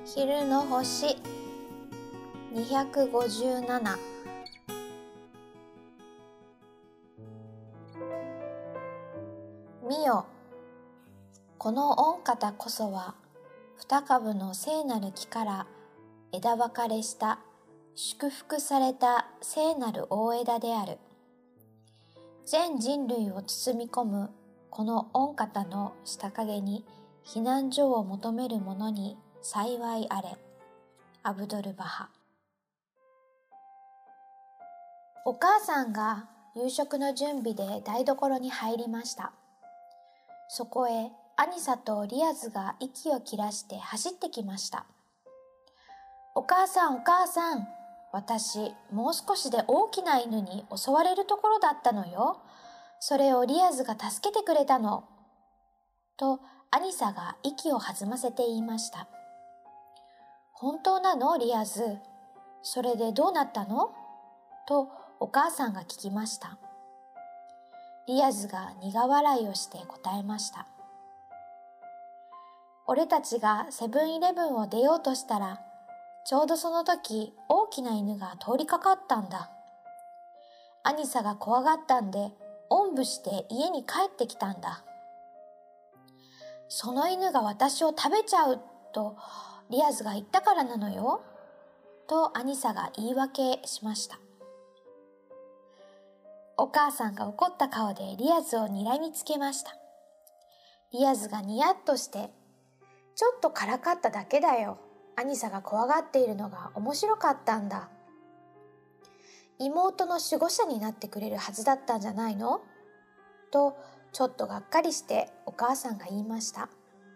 昼の星257。見よ、この御方こそは二株の聖なる木から枝分かれした祝福された聖なる大枝である。全人類を包み込むこの御方の下陰に避難所を求める者に幸いあれ。アブドル・バハ。お母さんが夕食の準備で台所に入りました。そこへアニサとリアズが息を切らして走ってきました。お母さん、お母さん、私もう少しで大きな犬に襲われるところだったのよ。それをリアズが助けてくれたの。とアニサが息を弾ませて言いました。本当なの、リアズ。それでどうなったの？とお母さんが聞きました。リアズが苦笑いをして答えました。俺たちがセブンイレブンを出ようとしたら、ちょうどその時大きな犬が通りかかったんだ。アニサが怖がったんで、おんぶして家に帰ってきたんだ。その犬が私を食べちゃうとリアズが言ったからなのよ。とアニサが言い訳しました。お母さんが怒った顔でリアズを睨みつけました。リアズがニヤッとして、ちょっとからかっただけだよ。アニサが怖がっているのが面白かったんだ。妹の守護者になってくれるはずだったんじゃないの？とちょっとがっかりしてお母さんが言いました。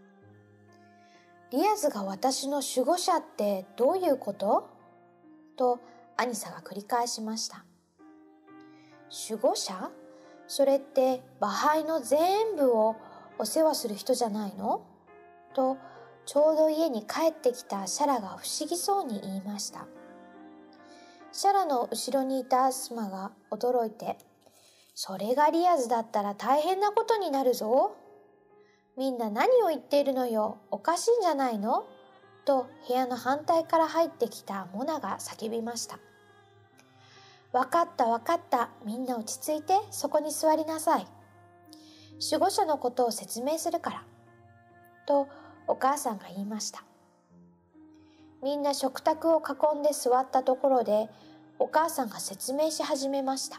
リアズが私の守護者ってどういうこと？とアニサが繰り返しました。守護者？それってバハイの全部をお世話する人じゃないの？とちょうど家に帰ってきたシャラが不思議そうに言いました。シャラの後ろにいたアスマが驚いて、それがリアズだったら大変なことになるぞ。みんな何を言っているのよ。おかしいんじゃないの？と部屋の反対から入ってきたモナが叫びました。わかったわかった。みんな落ち着いてそこに座りなさい。守護者のことを説明するから。とお母さんが言いました。みんな食卓を囲んで座ったところでお母さんが説明し始めました。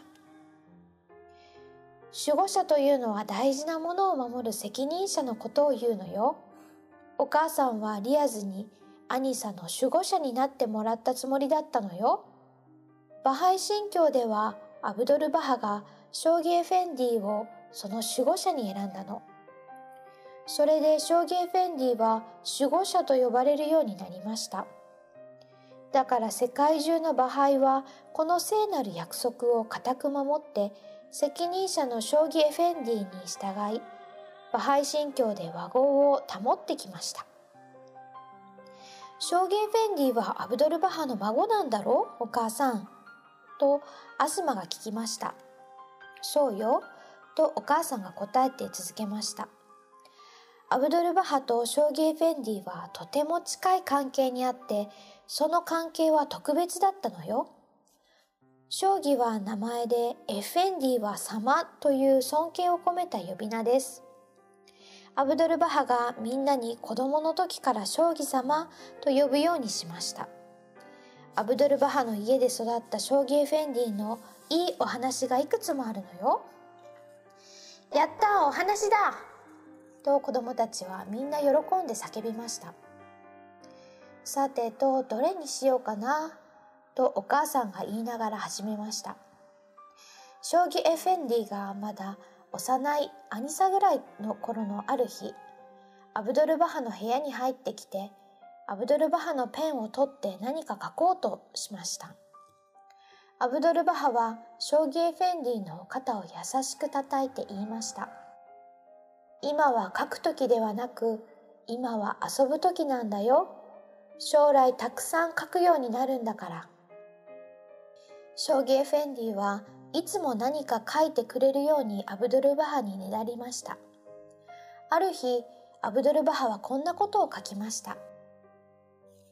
守護者というのは大事なものを守る責任者のことを言うのよ。お母さんはリアズにアニサの守護者になってもらったつもりだったのよ。バハイ神教ではアブドル・バハがショーギ・エフェンディをその守護者に選んだの。それでショーギ・エフェンディは守護者と呼ばれるようになりました。だから世界中のバハイはこの聖なる約束を固く守って責任者のショーギ・エフェンディに従い、バハイ神教で和合を保ってきました。ショーギ・エフェンディはアブドル・バハの孫なんだろう、お母さん。とアスマが聞きました。そうよ。とお母さんが答えて続けました。アブドル・バハとショーギ・エフェンディはとても近い関係にあって、その関係は特別だったのよ。ショーギは名前で、エフェンディは様という尊敬を込めた呼び名です。アブドル・バハがみんなに子供の時からショーギ様と呼ぶようにしました。アブドル・バハの家で育ったショーギ・エフェンディのいいお話がいくつもあるのよ。やったー、お話だと子供たちはみんな喜んで叫びました。さてと、どれにしようかなとお母さんが言いながら始めました。ショーギ・エフェンディがまだ幼いアニサぐらいの頃のある日、アブドル・バハの部屋に入ってきて、アブドル・バハのペンを取って何か書こうとしました。アブドル・バハはショーギ・エフェンディの肩を優しく叩いて言いました。今は書く時ではなく、今は遊ぶ時なんだよ。将来たくさん書くようになるんだから。ショーギ・エフェンディはいつも何か書いてくれるようにアブドル・バハにねだりました。ある日、アブドル・バハはこんなことを書きました。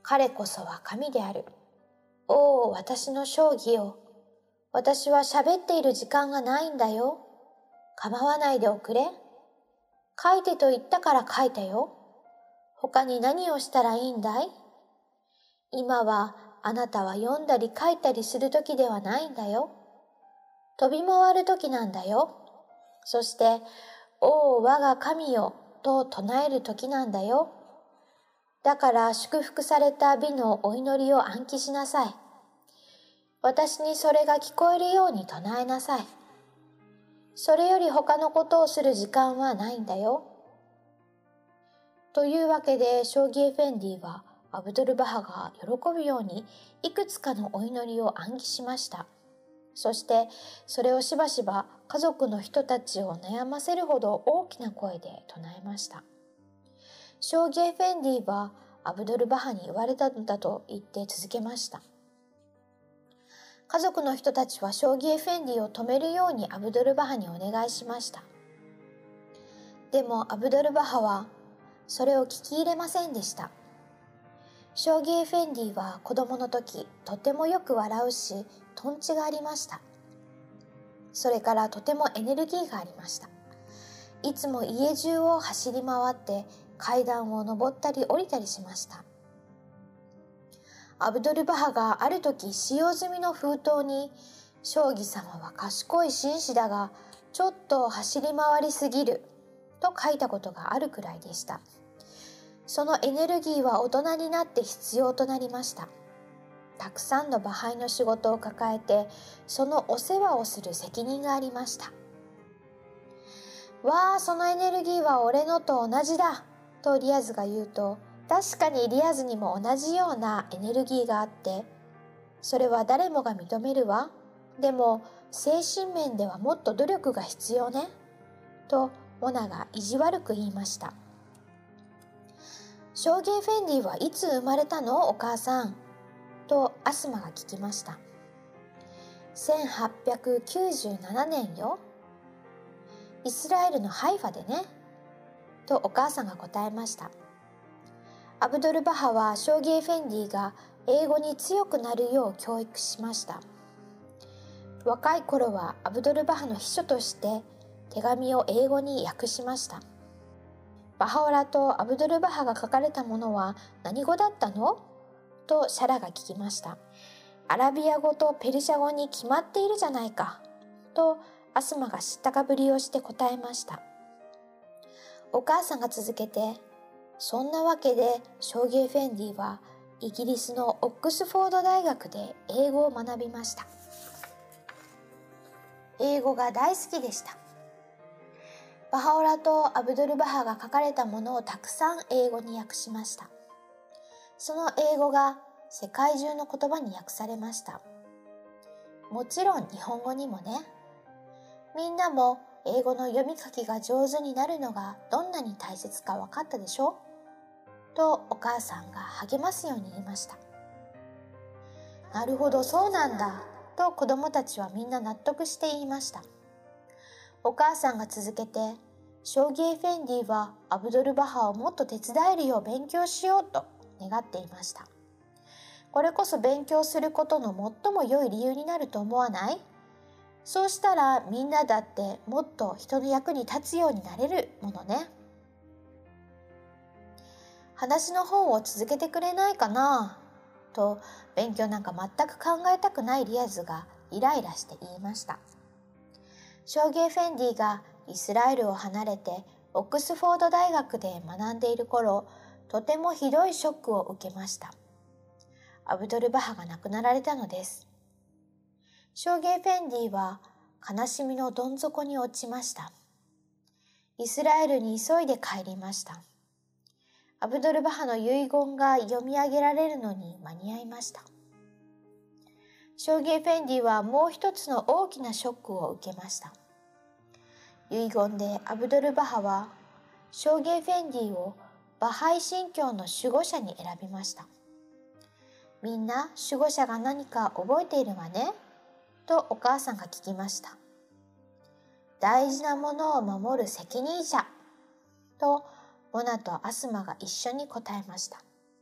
彼こそは神である。おお、私の将棋よ。私は喋っている時間がないんだよ。構わないでおくれ。書いてと言ったから書いたよ。他に何をしたらいいんだい？今はあなたは読んだり書いたりする時ではないんだよ。飛び回る時なんだよ。そして、おお我が神よと唱える時なんだよ。だから祝福された美のお祈りを暗記しなさい。私にそれが聞こえるように唱えなさい。それより他のことをする時間はないんだよ。というわけで、ショーギエフェンディはアブドルバハが喜ぶようにいくつかのお祈りを暗記しました。そしてそれをしばしば家族の人たちを悩ませるほど大きな声で唱えました。ショーギエフェンディはアブドルバハに言われたのだと言って続けました。家族の人たちはショーギエフェンディを止めるようにアブドルバハにお願いしました。でもアブドルバハはそれを聞き入れませんでした。ショーギエフェンディは子供の時、とてもよく笑うし、とんちがありました。それからとてもエネルギーがありました。いつも家中を走り回って階段を登ったり降りたりしました。アブドルバハがある時使用済みの封筒に、将棋様は賢い紳士だがちょっと走り回りすぎると書いたことがあるくらいでした。そのエネルギーは大人になって必要となりました。たくさんの馬配の仕事を抱えて、そのお世話をする責任がありました。わあ、そのエネルギーは俺のと同じだとリアズが言うと、確かにリアズにも同じようなエネルギーがあって、それは誰もが認めるわ。でも精神面ではもっと努力が必要ねとモナが意地悪く言いました。ショーギエフェンディはいつ生まれたのお母さんとアスマが聞きました。1897年よ。イスラエルのハイファでねとお母さんが答えました。アブドルバハはショーギエフェンディが英語に強くなるよう教育しました。若い頃はアブドルバハの秘書として手紙を英語に訳しました。バハオラとアブドルバハが書かれたものは何語だったのとシャラが聞きました。アラビア語とペルシャ語に決まっているじゃないかとアスマが知ったかぶりをして答えました。お母さんが続けて、そんなわけでショーギエフェンディはイギリスのオックスフォード大学で英語を学びました。英語が大好きでした。バハオラとアブドルバハが書かれたものをたくさん英語に訳しました。その英語が世界中の言葉に訳されました。もちろん日本語にもね。みんなも英語の読み書きが上手になるのがどんなに大切か分かったでしょとお母さんが励ますように言いました。なるほど、そうなんだと子供たちはみんな納得して言いました。お母さんが続けて、ショーギエフェンディはアブドルバハをもっと手伝えるよう勉強しようと願っていました。これこそ勉強することの最も良い理由になると思わない？そうしたらみんなだってもっと人の役に立つようになれるものね。話の方を続けてくれないかなと勉強なんか全く考えたくないリアズがイライラして言いました。ショーギエフェンディがイスラエルを離れてオックスフォード大学で学んでいる頃、とてもひどいショックを受けました。アブドルバハが亡くなられたのです。ショーギエフェンディは悲しみのどん底に落ちました。イスラエルに急いで帰りました。アブドルバハの遺言が読み上げられるのに間に合いました。ショーギエフェンディはもう一つの大きなショックを受けました。遺言でアブドルバハはショーギエフェンディをバハイ神教の守護者に選びました。みんな守護者が何か覚えているわねとお母さんが聞きました。大事なものを守る責任者とモナとアスマが一緒に答えました。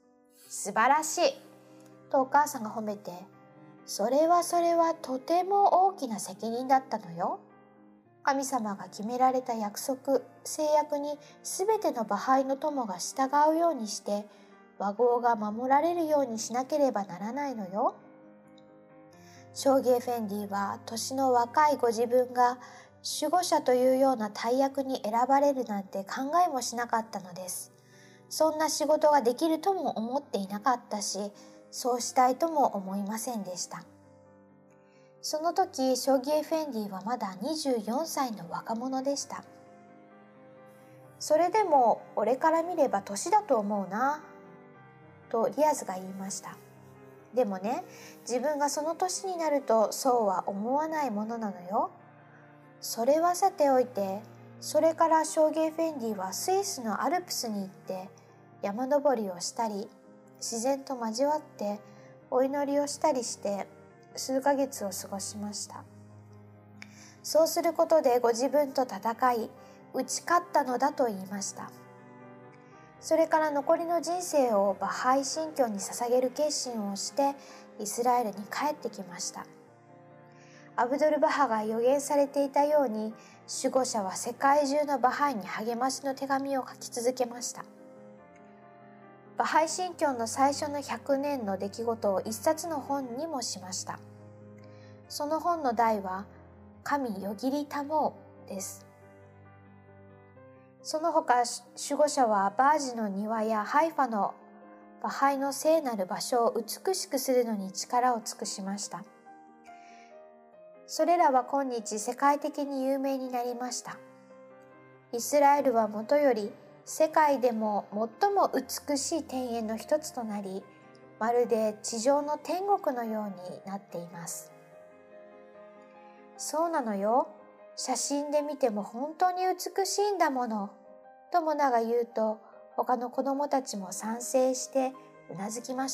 素晴らしいとお母さんが褒めて、それはとても大きな責任だったのよ。神様が決められた約束、制約にすべてのバハイの友が従うようにして、和合が守られるようにしなければならないのよ。ショーギエフェンディは年の若いご自分が守護者というような大役に選ばれるなんて考えもしなかったのです。そんな仕事ができるとも思っていなかったし、そうしたいとも思いませんでした。その時、ショーギエフェンディはまだ24歳の若者でした。それでも俺から見れば年だと思うな、とリアズが言いました。でもね、自分がその年になるとそうは思わないものなのよ。それはさておいて、それからショーギエフェンディはスイスのアルプスに行って山登りをしたり、自然と交わってお祈りをしたりして数ヶ月を過ごしました。そうすることでご自分と戦い打ち勝ったのだと言いました。それから残りの人生をバハイ信教に捧げる決心をしてイスラエルに帰ってきました。アブドル・バハが予言されていたように、守護者は世界中のバハイに励ましの手紙を書き続けました。バハイ信教の最初の100年の出来事を一冊の本にもしました。その本の題は神よぎりたもうです。その他、守護者はバージの庭やハイファのバハイの聖なる場所を美しくするのに力を尽くしました。それらは今日世界的に有名になりました。イスラエルはもとより世界でも最も美しい庭園の一つとなり、まるで地上の天国のようになっています。そうなのよ。写真で見ても本当に美しいんだもの、とモナが言うと、他の子供たちも賛成してうなずきました。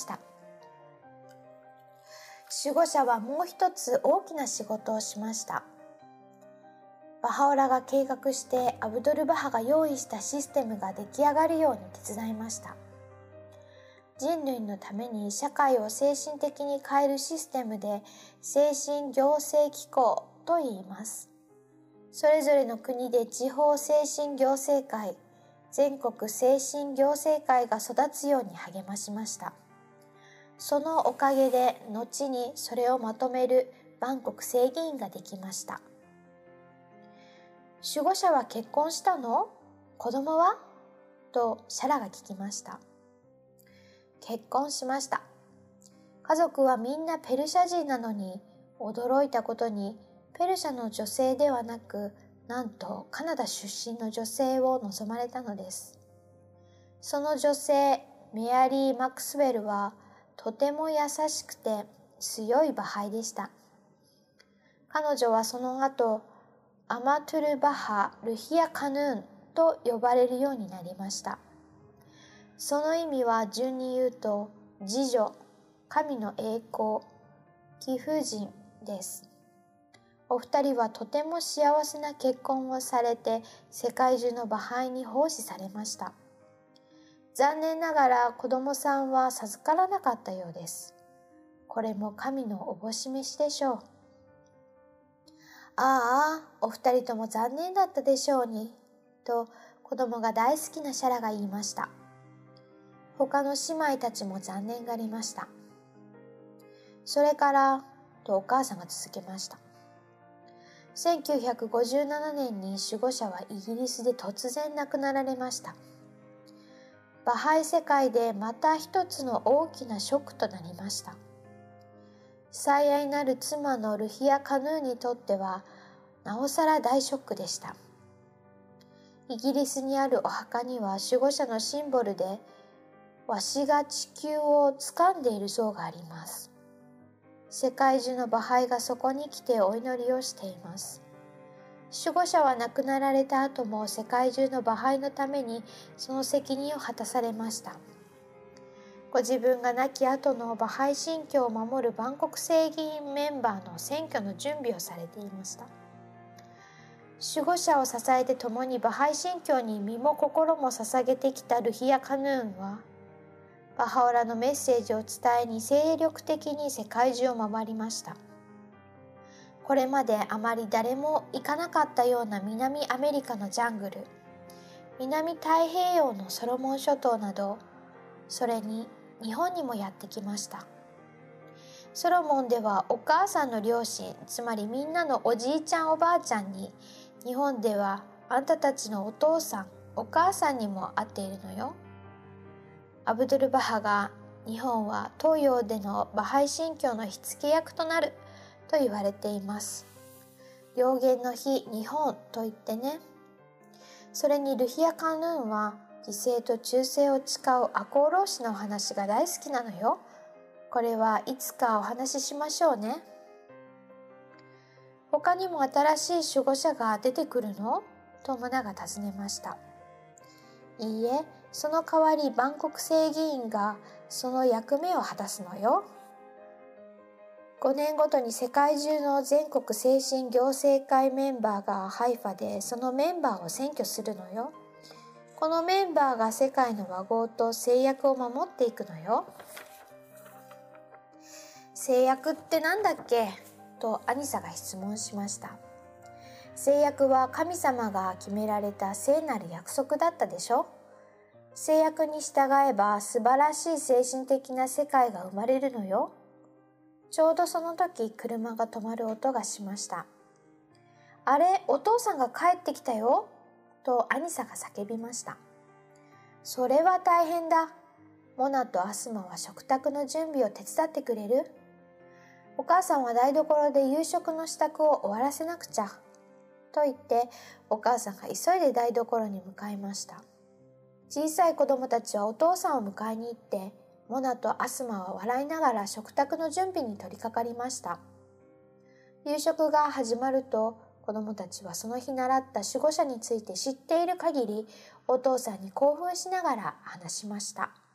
守護者はもう一つ大きな仕事をしました。バハオラが計画してアブドル・バハが用意したシステムが出来上がるように手伝いました。人類のために社会を精神的に変えるシステムで精神行政機構と言います。それぞれの国で地方精神行政会、全国精神行政会が育つように励ましました。そのおかげで後にそれをまとめる万国正義院ができました。守護者は結婚したの？子供は？とシャラが聞きました。結婚しました。家族はみんなペルシャ人なのに、驚いたことにペルシャの女性ではなく、なんとカナダ出身の女性を望まれたのです。その女性、メアリー・マクスウェルはとても優しくて強いバハイでした。彼女はその後、アマトゥル・バハ・ルヒア・カヌーンと呼ばれるようになりました。その意味は順に言うと、次女、神の栄光、貴婦人です。お二人はとても幸せな結婚をされて、世界中のバハイに奉仕されました。残念ながら子供さんは授からなかったようです。これも神のおぼし召しでしょう。ああ、お二人とも残念だったでしょうに、と子供が大好きなシャラが言いました。他の姉妹たちも残念がりました。それから、とお母さんが続けました。1957年に守護者はイギリスで突然亡くなられました。バハイ世界でまた一つの大きなショックとなりました。最愛なる妻のルヒア・カヌーにとってはなおさら大ショックでした。イギリスにあるお墓には守護者のシンボルでわしが地球を掴んでいる像があります。世界中のバハイがそこに来てお祈りをしています。守護者は亡くなられた後も世界中のバハイのためにその責任を果たされました。ご自分が亡き後のバハイ信教を守る万国正義員メンバーの選挙の準備をされていました。守護者を支えて共にバハイ信教に身も心も捧げてきたルヒア・カヌーンは、 バハオラのメッセージを伝えに精力的に世界中を回りました。これまであまり誰も行かなかったような南アメリカのジャングル、南太平洋のソロモン諸島など、それに日本にもやってきました。ソロモンではお母さんの両親、つまりみんなのおじいちゃんおばあちゃんに、日本ではあんたたちのお父さんお母さんにも会っているのよ。アブドゥル・バハが日本は東洋でのバハイ神教の火付け役となると言われています。良言の日日本と言ってね。それにルヒア・カヌーンは犠牲と忠誠を誓う赤穂浪士のお話が大好きなのよ。これはいつかお話ししましょうね。他にも新しい守護者が出てくるの？とムナが尋ねました。いいえ、その代わり万国正議員がその役目を果たすのよ。5年ごとに世界中の全国精神行政会メンバーがハイファでそのメンバーを選挙するのよ。このメンバーが世界の和合と制約を守っていくのよ。制約ってなんだっけ？とアニサが質問しました。制約は神様が決められた聖なる約束だったでしょ。制約に従えば素晴らしい精神的な世界が生まれるのよ。ちょうどその時車が止まる音がしました。あれ、お父さんが帰ってきたよとアニサが叫びました。それは大変だ。モナとアスマは食卓の準備を手伝ってくれる？お母さんは台所で夕食の支度を終わらせなくちゃ。と言ってお母さんが急いで台所に向かいました。小さい子供たちはお父さんを迎えに行ってモナとアスマは笑いながら食卓の準備に取り掛かりました。夕食が始まると子供たちはその日習った守護者について知っている限りお父さんに興奮しながら話しました。